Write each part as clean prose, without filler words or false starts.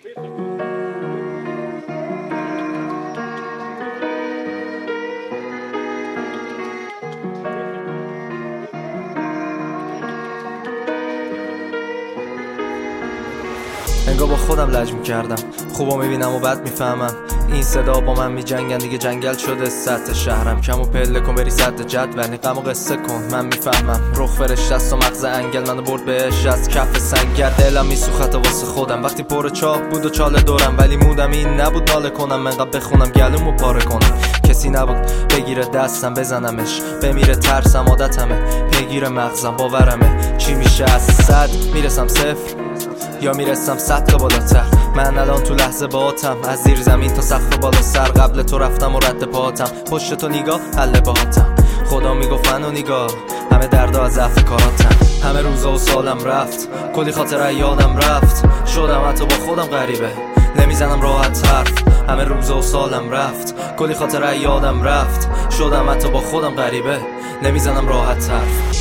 انگار با خودم لج میکردم، خوبا میبینم و بد میفهمم. این صدا با من میجنگن دیگه، جنگل شده سطح شهرم. کم و پله کن بری سطح جدول، غم و قصه کن من میفهمم. رخ فرشته است و مغز انگل، منو برد بهش از کف سنگر. دلم میسوخت واسه خودم وقتی پر چاه بود و چاله دورم، ولی مودم این نبود ناله کنم، انقدر بخونم گلومو پاره کنم. کسی نبود بگیره دستم بزنمش، بمیره ترسم عادتمه، پیگیر مغزم باورمه. چی میشه از 100 میرسم 0 یا میرسم 100 تا بالاتر؟ من الان تو لحظه باهاتم، از زیر زمین تا سقف بالا سر. قبل تو رفتم و رد پاهاتم، پشت تو نگاه حل باهاتم. خدا میگفت من و نگاه، همه دردا از ضعف کاراتم. همه روزا و سالم رفت، کلی خاطره یادم رفت. شدم حتی با خودم غریبه، نمیزنم راحت حرف. همه روزا و سالم رفت، کلی خاطره یادم رفت. شدم حتی با خودم غریبه، نمیزنم راحت حرف.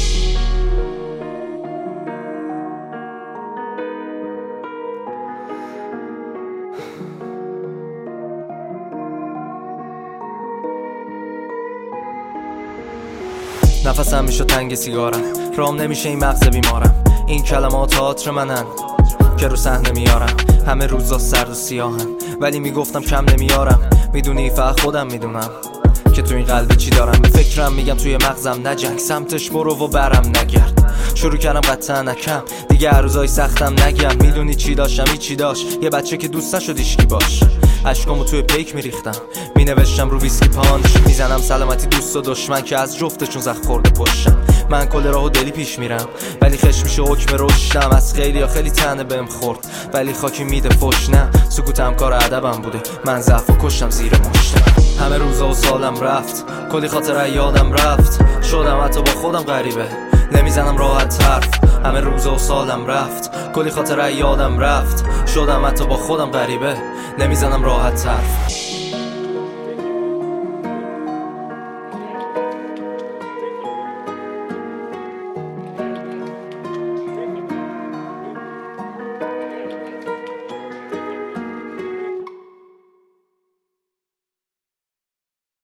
نفسم میشه تنگ سیگارم، رام نمیشه این مغز بیمارم. این کلمات تئاتر منن که رو صحنه میارم. همه روزا سرد و سیاهن ولی میگفتم کم نمیارم. میدونی فقط خودم میدونم که تو این قلب چی دارم. به فکرم میگم توی مغزم نجنگ، سمتش برو و برم نگرد. شروع کردم قطعا نکم دیگه، هر روزای سختم نگم. میدونی چی داشتم این چی داشت، یه بچه که دوست نشد هیچکی باش. اشکامو توی پیک میریختم، مینوشتم رو ویسکی پانچ. میزنم سلامتی دوست و دشمن که از جفتشون زخم خورده پشتم. من کل راهو دلی پیش میرم ولی خش میشه حکم رشدم. از خیلی یا خیلی تنه بهم خورد ولی خاکی میده فش. نه سکوتم کار ادبم بوده، من ضعفو کشتم زیر مشتم. همه روزا و سالم رفت، کلی خاطره یادم رفت. شدم حتی با خودم غریبه، نمیزنم راحت حرف. همه روزا و سالم رفت، کلی خاطره یادم رفت. شدم حتی با خودم غریبه، نمیزنم راحت حرف.